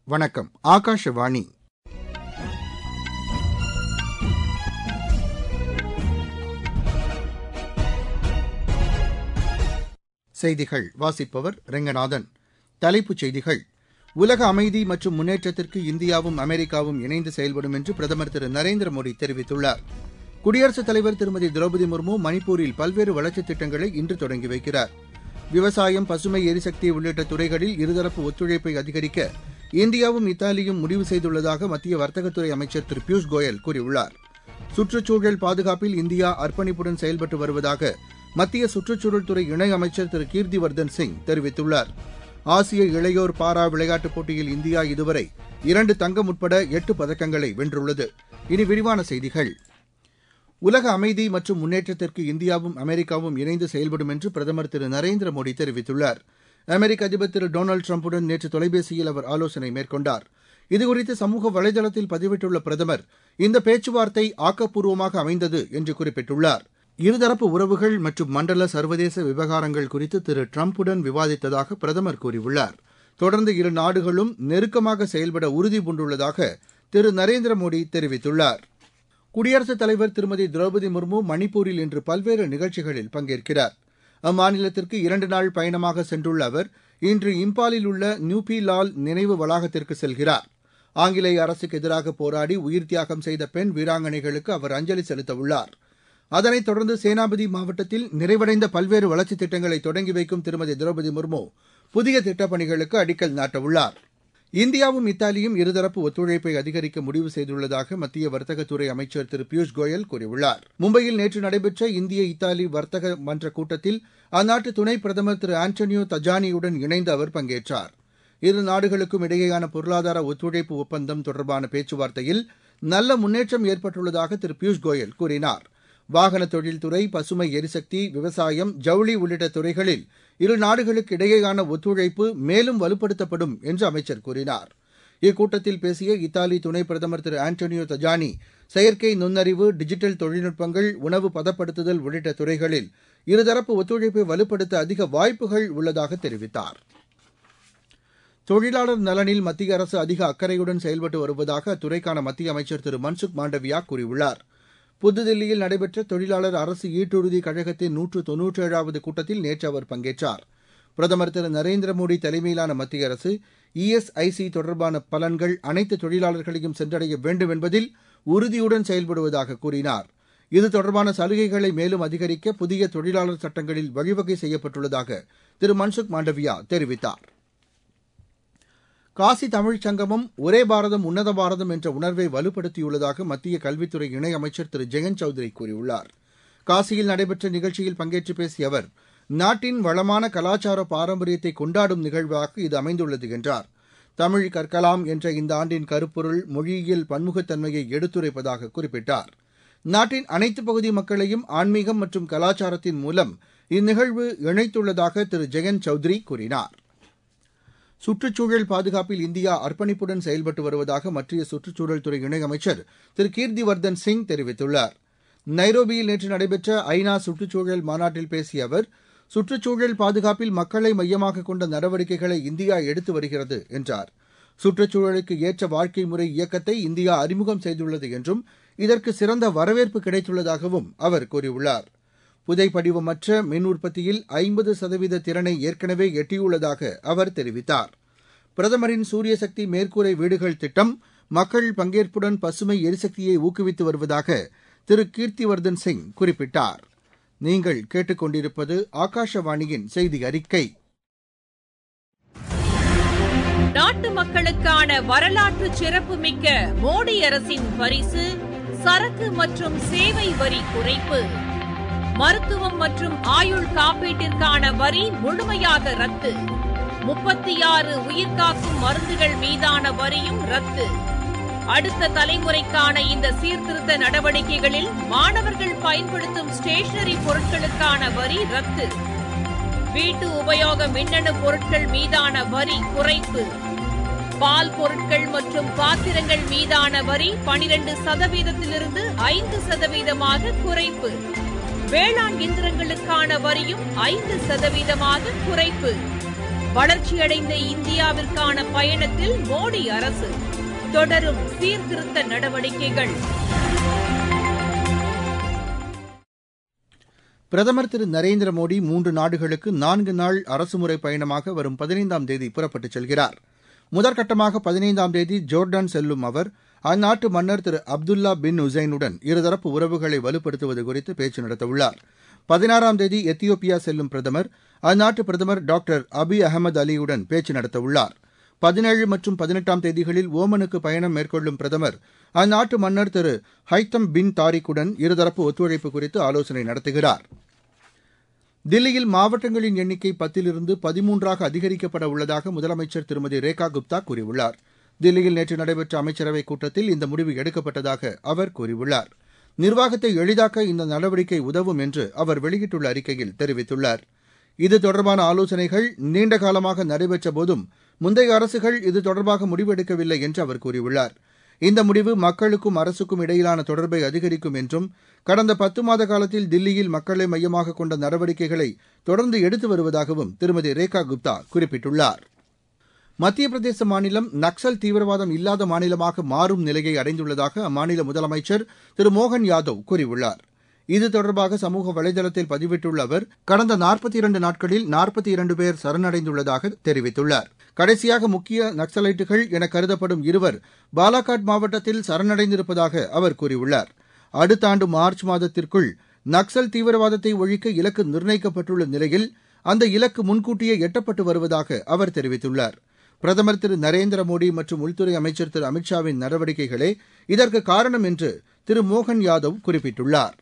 வணக்கம். ஆகாஷவாணி. செய்திகள் வாசிப்பவர் ரெங்கநாதன். தலைப்புச் செய்திகள். உலக அமைதி மற்றும் முன்னேற்றத்திற்கு இந்தியாவும் அமெரிக்காவும் இணைந்து செயல்படும் என்று பிரதமர் திரு நரேந்திர மோடி தெரிவித்துள்ளார். குடியரசுத் தலைவர் திருமதி திரௌபதி முர்மு மணிப்பூரில் பல்வேறு வளர்ச்சித் திட்டங்களை இன்று தொடங்கி வைக்கிறார். விவசாயம், பசுமை எரிசக்தி உள்ளிட்ட துறைகளில் இருதரப்பு ஒத்துழைப்பை அதிகரிக்க இந்தியாவும் இத்தாலியும் முடிவு செய்துள்ளதாக மத்திய வர்த்தகத்துறை அமைச்சர் திரு பியூஷ் கோயல் கூறியுள்ளார். சுற்றுச்சூழல் பாதுகாப்பில் இந்தியா அர்ப்பணிப்புடன் செயல்பட்டு வருவதாக மத்திய சுற்றுச்சூழல் துறை இணையமைச்சர் திரு கீர்த்திவர்தன் சிங் தெரிவித்துள்ளார். ஆசிய இளையோர் பாரா விளையாட்டுப் போட்டியில் இந்தியா இதுவரை 2 தங்கம் உட்பட 8 பதக்கங்களை வென்றுள்ளது. இனி விரிவான செய்திகள். உலக அமைதி மற்றும் முன்னேற்றத்திற்கு இந்தியாவும் அமெரிக்காவும் இணைந்து செயல்படும் என்று பிரதமர் திரு நரேந்திர மோடி தெரிவித்துள்ளார். அமெரிக்க அதிபர் திரு டொனால்டு டிரம்புடன் நேற்று தொலைபேசியில் அவர் ஆலோசனை மேற்கொண்டார். இதுகுறித்து சமூக வலைதளத்தில் பதிவிட்டுள்ள பிரதமர், இந்த பேச்சுவார்த்தை ஆக்கப்பூர்வமாக அமைந்தது என்று குறிப்பிட்டுள்ளார். இருதரப்பு உறவுகள் மற்றும் மண்டல சர்வதேச விவகாரங்கள் குறித்து திரு டிரம்புடன் விவாதித்ததாக பிரதமர் கூறியுள்ளார். தொடர்ந்து இரு நாடுகளும் நெருக்கமாக செயல்பட உறுதி பூண்டுள்ளதாக திரு நரேந்திர மோடி தெரிவித்துள்ளார். குடியரசுத் தலைவர் திருமதி திரௌபதி முர்மு மணிப்பூரில் இன்று பல்வேறு நிகழ்ச்சிகளில் பங்கேற்கிறார். அம்மாநிலத்திற்கு 2 நாள் பயணமாக சென்றுள்ள அவர் இன்று இம்பாலில் உள்ள நியூபி லால் நினைவு வளாகத்திற்கு செல்கிறார். ஆங்கிலேய அரசுக்கு எதிராக போராடி உயிர் தியாகம் செய்த பெண் வீராங்கனைகளுக்கு அவர் அஞ்சலி செலுத்தவுள்ளார். அதனைத் தொடர்ந்து சேனாபதி மாவட்டத்தில் நிறைவடைந்த பல்வேறு வளர்ச்சித் திட்டங்களை தொடங்கி வைக்கும் திருமதி திரௌபதி முர்மு புதிய திட்டப்பணிகளுக்கு அடிக்கல் நாட்டவுள்ளார். இந்தியாவும் இத்தாலியும் இருதரப்பு ஒத்துழைப்பை அதிகரிக்க முடிவு செய்துள்ளதாக மத்திய வர்த்தகத்துறை அமைச்சர் திரு பியூஷ் கோயல் கூறியுள்ளார். மும்பையில் நேற்று நடைபெற்ற இந்திய இத்தாலி வர்த்தக மன்ற கூட்டத்தில் அந்நாட்டு துணை பிரதமர் திரு ஆண்டனியோ தஜானியுடன் இணைந்து அவர் பங்கேற்றார். இரு நாடுகளுக்கும் இடையேயான பொருளாதார ஒத்துழைப்பு ஒப்பந்தம் தொடர்பான பேச்சுவார்த்தையில் நல்ல முன்னேற்றம் ஏற்பட்டுள்ளதாக திரு பியூஷ் கோயல் கூறினார். வாகன தொழில்துறை, பசுமை எரிசக்தி, விவசாயம், ஜவுளி உள்ளிட்ட துறைகளில் இரு நாடுகளுக்கு இடையேயான ஒத்துழைப்பு மேலும் வலுப்படுத்தப்படும் என்று அமைச்சர் கூறினார். இக்கூட்டத்தில் பேசிய இத்தாலி துணை பிரதமர் திரு ஆண்டனியோ தஜானி, செயற்கை நுண்ணறிவு, டிஜிட்டல் தொழில்நுட்பங்கள், உணவு பதப்படுத்துதல் உள்ளிட்ட துறைகளில் இருதரப்பு ஒத்துழைப்பை வலுப்படுத்த அதிக வாய்ப்புகள் உள்ளதாக தெரிவித்தார். தொழிலாளர் நலனில் மத்திய அரசு அதிக அக்கறையுடன் செயல்பட்டு வருவதாக அத்துறைக்கான மத்திய அமைச்சர் திரு மன்சுக் மாண்டவியா கூறியுள்ளார். புதுதில்லியில் நடைபெற்ற தொழிலாளர் அரசு ஈட்டுறுதி கழகத்தின் 197வது கூட்டத்தில் நேற்று அவர் பங்கேற்றார். பிரதமர் திரு நரேந்திர மோடி தலைமையிலான மத்திய அரசு இஎஸ்ஐசி தொடர்பான பலன்கள் அனைத்து தொழிலாளர்களையும் சென்றடைய வேண்டும் என்பதில் உறுதியுடன் செயல்படுவதாக கூறினார். இது தொடர்பான சலுகைகளை மேலும் அதிகரிக்க புதிய தொழிலாளர் சட்டங்களில் வழிவகை செய்யப்பட்டுள்ளதாக திரு மன்சுக் மாண்டவியா தெரிவித்தார். காசி தமிழ்ச் சங்கமம் ஒரே பாரதம் உன்னத பாரதம் என்ற உணர்வை வலுப்படுத்தியுள்ளதாக மத்திய கல்வித்துறை இணையமைச்சர் திரு ஜெயந்த் சௌத்ரி கூறியுள்ளார். காசியில் நடைபெற்ற நிகழ்ச்சியில் பங்கேற்று பேசிய அவர், நாட்டின் வளமான கலாச்சார பாரம்பரியத்தை கொண்டாடும் நிகழ்வாக இது அமைந்துள்ளது என்றார். தமிழ் கற்கலாம் என்ற இந்த ஆண்டின் கருப்பொருள் மொழியியல் பன்முகத்தன்மையை எடுத்துரைப்பதாக குறிப்பிட்டார். நாட்டின் அனைத்து பகுதி மக்களையும் ஆன்மீகம் மற்றும் கலாச்சாரத்தின் மூலம் இந்நிகழ்வு இணைத்துள்ளதாக திரு ஜெயந்த் சௌத்ரி கூறினார். சுற்றுச்சூழல் பாதுகாப்பில் இந்தியா அர்ப்பணிப்புடன் செயல்பட்டு வருவதாக மத்திய சுற்றுச்சூழல் துறை இணையமைச்சர் திரு கீர்த்திவர்தன் சிங் தெரிவித்துள்ளார். நைரோபியில் நேற்று நடைபெற்ற ஐநா சுற்றுச்சூழல் மாநாட்டில் பேசிய அவர், சுற்றுச்சூழல் பாதுகாப்பில் மக்களை மையமாக கொண்ட நடவடிக்கைகளை இந்தியா எடுத்து வருகிறது என்றார். சுற்றுச்சூழலுக்கு ஏற்ற வாழ்க்கை முறை இயக்கத்தை இந்தியா அறிமுகம் செய்துள்ளது என்றும் இதற்கு சிறந்த வரவேற்பு கிடைத்துள்ளதாகவும் அவர் கூறியுள்ளார். புதைப்படிவமற்ற மின் உற்பத்தியில் 50% திறனை ஏற்கனவே எட்டியுள்ளதாக அவர் தெரிவித்தார். பிரதமரின் சூரியசக்தி மேற்கூரை வீடுகள் திட்டம் மக்கள் பங்கேற்புடன் பசுமை எரிசக்தியை ஊக்குவித்து வருவதாக திரு கீர்த்திவர்தன் சிங் குறிப்பிட்டார். நீங்கள் கேட்டுக்கொண்டிருப்பது ஆகாஷவாணியின் செய்தி அறிக்கை. நாட்டு மக்களுக்கான வரலாற்று சிறப்புமிக்க மோடி அரசின் பரிசு சரக்கு மற்றும் சேவை வரி குறைப்பு. மருத்துவம் மற்றும் ஆயுள் காப்பீட்டிற்கான வரி முழுமையாக ரத்து. 36 உயிர்காக்கும் மருந்துகள் மீதான வரியும் ரத்து. அடுத்த தலைமுறைக்கான இந்த சீர்திருத்த நடவடிக்கைகளில் மாணவர்கள் பயன்படுத்தும் ஸ்டேஷனரி பொருட்களுக்கான வரி ரத்து. வீட்டு உபயோக மின்னணு பொருட்கள் மீதான வரி குறைப்பு. பால் பொருட்கள் மற்றும் பாத்திரங்கள் மீதான வரி 12%-இருந்து 5% குறைப்பு. வேளாண் இயந்திரங்களுக்கான வரியும் 5% குறைப்பு. வளர்ச்சியடைந்த இந்தியாவிற்கான பயணத்தில் மோடி அரசு தொடரும் சீர்திருத்த நடவடிக்கைகள். பிரதமர் திரு நரேந்திர மோடி 3 நாடுகளுக்கு 4 நாள் அரசுமுறை பயணமாக வரும் 15ஆம் தேதி புறப்பட்டுச் செல்கிறார். முதற்கட்டமாக 15ஆம் தேதி ஜோர்டான் செல்லும் அவர் அந்நாட்டு மன்னர் திரு அப்துல்லா பின் உசைனுடன் இருதரப்பு உறவுகளை வலுப்படுத்துவது குறித்து பேச்சு நடத்தவுள்ளார். 16ஆம் தேதி எத்தியோப்பியா செல்லும் பிரதமர் அந்நாட்டு பிரதமர் டாக்டர் அபி அகமது அலியுடன் பேச்சு நடத்தவுள்ளார். 17 மற்றும் 18ஆம் தேதிகளில் ஓமனுக்கு பயணம் மேற்கொள்ளும் பிரதமர் அந்நாட்டு மன்னர் திரு ஹைத்தம் பின் தாரிக்குடன் இருதரப்பு ஒத்துழைப்பு குறித்து ஆலோசனை நடத்துகிறார். தில்லியில் மாவட்டங்களின் எண்ணிக்கை 10லிருந்து 13ஆக அதிகரிக்கப்பட உள்ளதாக முதலமைச்சர் திருமதி ரேகா குப்தா கூறியுள்ளார். தில்லியில் நேற்று நடைபெற்ற அமைச்சரவைக் கூட்டத்தில் இந்த முடிவு எடுக்கப்பட்டதாக அவர் கூறியுள்ளார். நிர்வாகத்தை எளிதாக்க இந்த நடவடிக்கை உதவும் என்று அவர் வெளியிட்டுள்ள அறிக்கையில் தெரிவித்துள்ளார். இது தொடர்பான ஆலோசனைகள் நீண்ட காலமாக நடைபெற்ற போதும் முந்தைய அரசுகள் இது தொடர்பாக முடிவெடுக்கவில்லை என்று அவர் கூறியுள்ளார். இந்த முடிவு மக்களுக்கும் அரசுக்கும் இடையிலான தொடர்பை அதிகரிக்கும் என்றும் கடந்த 10 மாத காலத்தில் தில்லியில் மக்களை மையமாக கொண்ட நடவடிக்கைகளை தொடர்ந்து எடுத்து வருவதாகவும் திருமதி ரேகா குப்தா குறிப்பிட்டுள்ளார். மத்திய பிரதேச மாநிலம் நக்சல் தீவிரவாதம் இல்லாத மாநிலமாக மாறும் நிலையை அடைந்துள்ளதாக அம்மாநில முதலமைச்சர் திரு மோகன் யாதவ் கூறியுள்ளார். இது தொடர்பாக சமூக வலைதளத்தில் பதிவிட்டுள்ள அவர் கடந்த 42 நாட்களில் 42 பேர் சரணடைந்துள்ளதாக தெரிவித்துள்ளார். கடைசியாக முக்கிய நக்சலைட்டுகள் என கருதப்படும் 2 பாலாகாட் மாவட்டத்தில் சரணடைந்திருப்பதாக அவர் கூறியுள்ளார். அடுத்த ஆண்டு மார்ச் மாதத்திற்குள் நக்சல் தீவிரவாதத்தை ஒழிக்க இலக்கு நிர்ணயிக்கப்பட்டுள்ள நிலையில் அந்த இலக்கு முன்கூட்டியே எட்டப்பட்டு வருவதாக அவர் தெரிவித்துள்ளார். பிரதமர் திரு நரேந்திர மோடி மற்றும் உள்துறை அமைச்சர் திரு அமித்ஷாவின் நடவடிக்கைகளே இதற்கு காரணம் என்று திரு மோகன் யாதவ் குறிப்பிட்டுள்ளார்.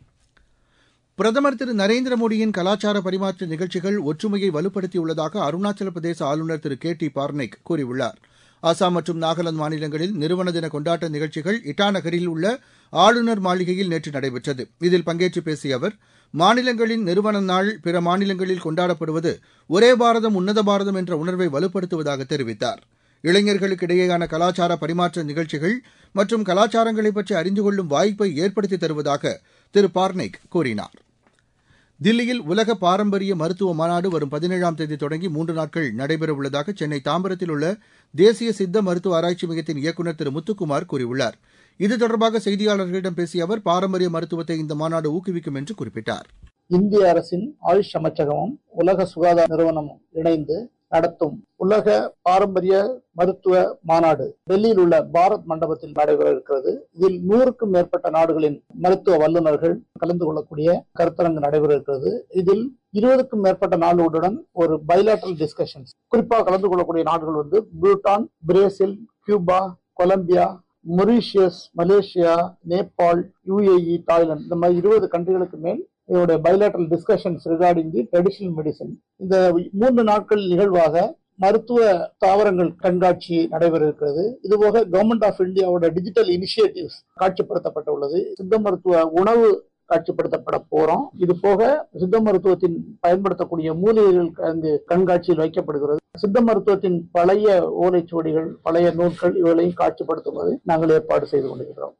பிரதமர் திரு நரேந்திர மோடியின் கலாச்சார பரிமாற்ற நிகழ்ச்சிகள் ஒற்றுமையை வலுப்படுத்தியுள்ளதாக அருணாச்சல பிரதேச ஆளுநர் திரு கே டி பார்னேக் கூறியுள்ளார். அசாம் மற்றும் நாகாலாந்து மாநிலங்களில் நிறுவன தின கொண்டாட்ட நிகழ்ச்சிகள் இட்டாநகரில் உள்ள ஆளுநர் மாளிகையில் நேற்று நடைபெற்றது. இதில் பங்கேற்று பேசிய அவர் மாநிலங்களின் நிறுவன நாள் பிற மாநிலங்களில் கொண்டாடப்படுவது ஒரே பாரதம் உன்னத பாரதம் என்ற உணர்வை வலுப்படுத்துவதாக தெரிவித்தார். இளைஞர்களுக்கு இடையேயான கலாச்சார பரிமாற்ற நிகழ்ச்சிகள் மற்றும் கலாச்சாரங்களை பற்றி அறிந்து கொள்ளும் வாய்ப்பை ஏற்படுத்தி தருவதாக திரு பார்னேக் கூறினார். தில்லியில் உலக பாரம்பரிய மருத்துவ மாநாடு வரும் 17ஆம் தேதி தொடங்கி 3 நாட்கள் நடைபெறவுள்ளதாக சென்னை தாம்பரத்தில் உள்ள தேசிய சித்த மருத்துவ ஆராய்ச்சி மையத்தின் இயக்குநர் திரு முத்துக்குமார் கூறியுள்ளார். இது தொடர்பாக செய்தியாளர்களிடம் பேசிய அவர் பாரம்பரிய மருத்துவத்தை இந்த மாநாடு ஊக்குவிக்கும் என்று குறிப்பிட்டார். இந்திய அரசின் ஆயுஷ் அமைச்சகமும் உலக சுகாதார நிறுவனமும் இணைந்து நடத்தும் உலக பாரம்பரிய மருத்துவ மாநாடு டெல்லியில் உள்ள பாரத் மண்டபத்தில் நடைபெற இருக்கிறது. இதில் 100க்கும் மேற்பட்ட நாடுகளின் மருத்துவ வல்லுநர்கள் கலந்து கொள்ளக்கூடிய கருத்தரங்கு நடைபெற இருக்கிறது. இதில் 20க்கும் மேற்பட்ட நாடுகளுடன் ஒரு பைலேட்டரல் டிஸ்கஷன்ஸ், குறிப்பாக கலந்து கொள்ளக்கூடிய நாடுகள் Bhutan, Brazil, Cuba, Colombia, Mauritius, Malaysia, Nepal, UAE, Thailand, இந்த மாதிரி 20 கண்ட்ரிகளுக்கு மேல் இதோடைய bilateral discussions regarding the traditional medicine. இந்த 3 நாட்கள் நிகழ்வாக மருத்துவ தாவரங்கள் கண்காட்சி நடைபெற இருக்கிறது. இதுபோக கவர்மெண்ட் ஆஃப் இந்தியாவோட டிஜிட்டல் இனிஷியேட்டிவ்ஸ் காட்சிப்படுத்தப்பட உள்ளது. சித்த மருத்துவ உணவு காட்சிப்படுத்தப்பட போறோம். இது போக சித்த மருத்துவத்தின் பயன்படுத்தக்கூடிய மூலிகைகள் அங்கு கண்காட்சியில் வைக்கப்படுகிறது. சித்த மருத்துவத்தின் பழைய ஓலைச்சுவடிகள், பழைய நூல்கள் இவர்களையும் காட்சிப்படுத்துவதை நாங்கள் ஏற்பாடு செய்து கொண்டிருக்கிறோம்.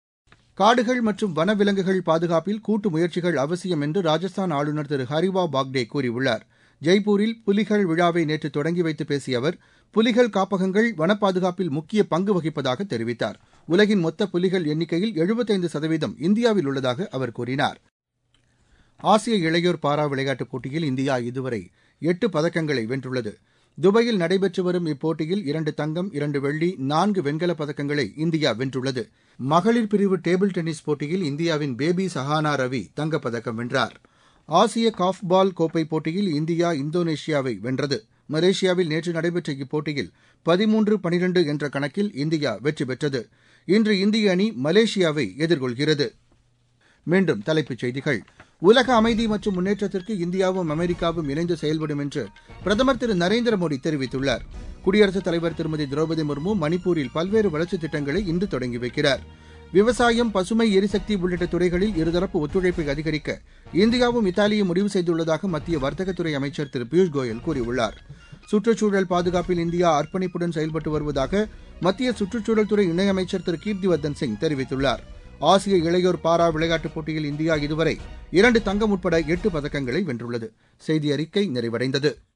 காடுகள் மற்றும் வனவிலங்குகள் பாதுகாப்பில் கூட்டு முயற்சிகள் அவசியம் என்று ராஜஸ்தான் ஆளுநர் திரு ஹரிவா பாக்டே கூறியுள்ளார். ஜெய்ப்பூரில் புலிகள் விழாவை நேற்று தொடங்கி வைத்து பேசிய அவர் புலிகள் காப்பகங்கள் வன பாதுகாப்பில் முக்கிய பங்கு வகிப்பதாக தெரிவித்தார். உலகின் மொத்த புலிகள் எண்ணிக்கையில் 75% இந்தியாவில் உள்ளதாக அவர் கூறினார். ஆசிய இளையோர் பாரா விளையாட்டுப் போட்டியில் இந்தியா இதுவரை 8 பதக்கங்களை வென்றுள்ளது. துபாயில் நடைபெற்று வரும் இப்போட்டியில் 2 தங்கம், 2 வெள்ளி, 4 வெண்கலப் பதக்கங்களை இந்தியா வென்றுள்ளது. மகளிர் பிரிவு டேபிள் டென்னிஸ் போட்டியில் இந்தியாவின் பேபி சஹானா ரவி தங்கப்பதக்கம் வென்றார். ஆசிய காஃப்பால் கோப்பை போட்டியில் இந்தியா இந்தோனேஷியாவை வென்றது. மலேசியாவில் நேற்று நடைபெற்ற இப்போட்டியில் 13-12 என்ற கணக்கில் இந்தியா வெற்றி பெற்றது. இன்று இந்திய அணி மலேசியாவை எதிர்கொள்கிறது. மீண்டும் தலைப்புச் செய்திகள். உலக அமைதி மற்றும் முன்னேற்றத்திற்கு இந்தியாவும் அமெரிக்காவும் இணைந்து செயல்படும் என்று பிரதமர் திரு நரேந்திர மோடி தெரிவித்துள்ளார். குடியரசுத் தலைவர் திருமதி திரௌபதி முர்மு மணிப்பூரில் பல்வேறு வளர்ச்சித் திட்டங்களை இன்று தொடங்கி வைக்கிறார். விவசாயம், பசுமை எரிசக்தி உள்ளிட்ட துறைகளில் இருதரப்பு ஒத்துழைப்பை அதிகரிக்க இந்தியாவும் இத்தாலியும் முடிவு செய்துள்ளதாக மத்திய வர்த்தகத்துறை அமைச்சர் திரு பியூஷ் கோயல் கூறியுள்ளார். சுற்றுச்சூழல் பாதுகாப்பில் இந்தியா அர்ப்பணிப்புடன் செயல்பட்டு வருவதாக மத்திய சுற்றுச்சூழல் துறை இணையமைச்சர் திரு கீர்த்திவர்தன் சிங் தெரிவித்துள்ளார். ஆசிய இளையோர் பாரா விளையாட்டுப் போட்டியில் இந்தியா இதுவரை 2 தங்கம் உட்பட 8 பதக்கங்களை வென்றுள்ளது. செய்தி அறிக்கை நிறைவடைந்தது.